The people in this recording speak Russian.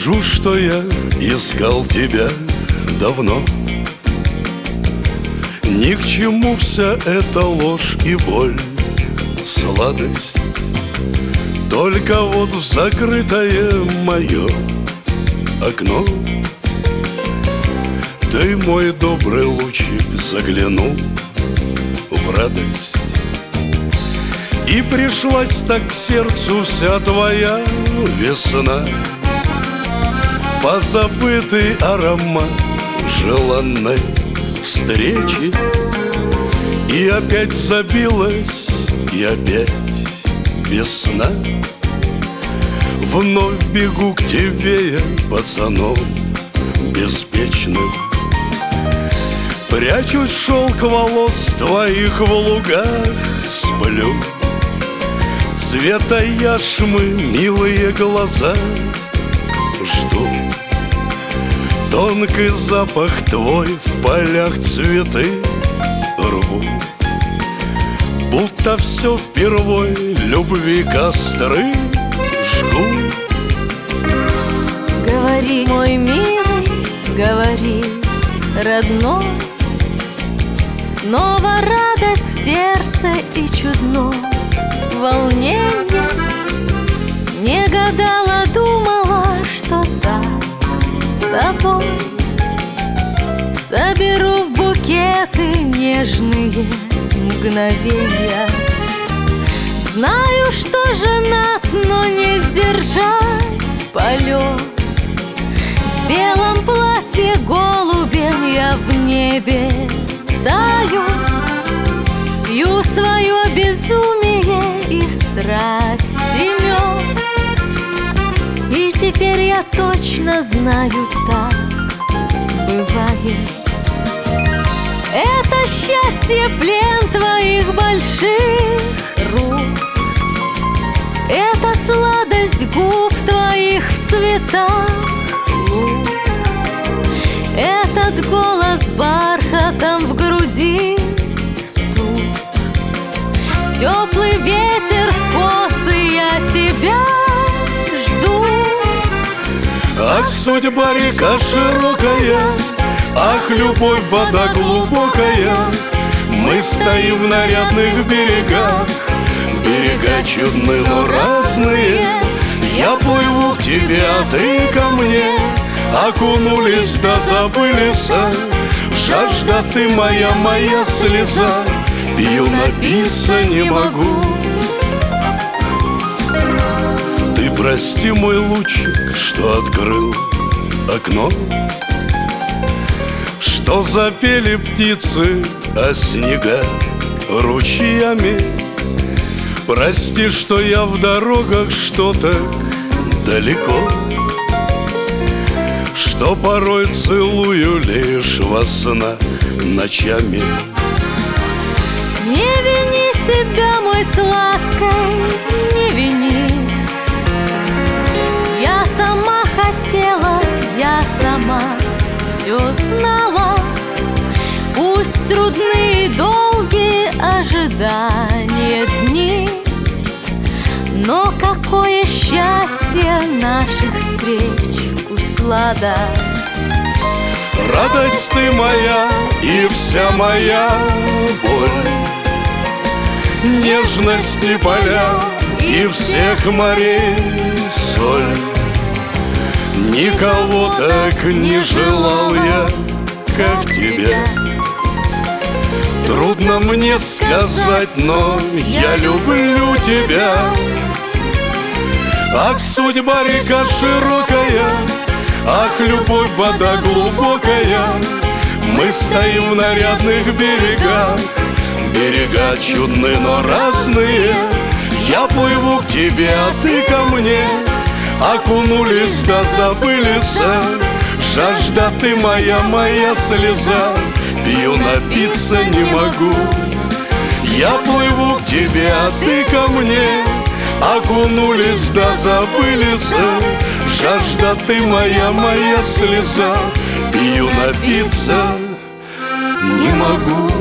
скажу, что я искал тебя давно. Ни к чему вся эта ложь и боль, сладость. Только вот в закрытое мое окно ты, мой добрый лучик, заглянул в радость. И пришлась так к сердцу вся твоя весна, позабытый аромат желанной встречи. И опять забилась, и опять без сна. Вновь бегу к тебе я, пацаном беспечным. Прячусь в шелк волос твоих в лугах, сплю. Цвета яшмы милые глаза жду. Тонкий запах твой в полях цветы рву. Будто все впервой любви костры жгу. Говори, мой милый, говори, родной. Снова радость в сердце и чудно волнение. Не гадала, думала, что так с тобой соберу в букеты нежные мгновения. Знаю, что женат, но не сдержать полет. В белом платье голубем я в небе таю. Пью свое безумие и в страсти мед. И теперь я точно знаю, так бывает. Это счастье плен твоих больших рук. Это сладость губ твоих в цветах лук. Этот голос бархатом в груди стук. Теплый ветер в косы, я тебя жду. Ах, судьба река широкая, ах, любовь вода глубокая. Мы стоим в нарядных берегах. Берега чудны, но разные. Я плыву к тебе, а ты ко мне. Окунулись да забылись. Жажда ты моя, моя слеза. Пью, напиться не могу. Ты прости, мой лучик, что открыл окно, что запели птицы, а снега ручьями. Прости, что я в дорогах, что так далеко, что порой целую лишь во снах ночами. Не вини себя, мой сладкий, не вини. Я сама хотела, я сама все знала. Пусть трудные и долгие ожидания дни, но какое счастье наших встреч услада. Радость ты моя и вся моя боль, нежности поля и всех морей соль. Никого так не желал я, как тебя. Трудно мне сказать, но я люблю тебя. Ах, судьба река широкая, ах, любовь вода глубокая. Мы стоим в нарядных берегах. Берега чудны, но разные. Я плыву к тебе, а ты ко мне. Окунулись да забылись. Жажда ты моя, моя слеза. Пью, напиться не могу. Я плыву к тебе, а ты ко мне. Окунулись да забылись. Жажда ты моя, моя слеза. Пью, напиться не могу.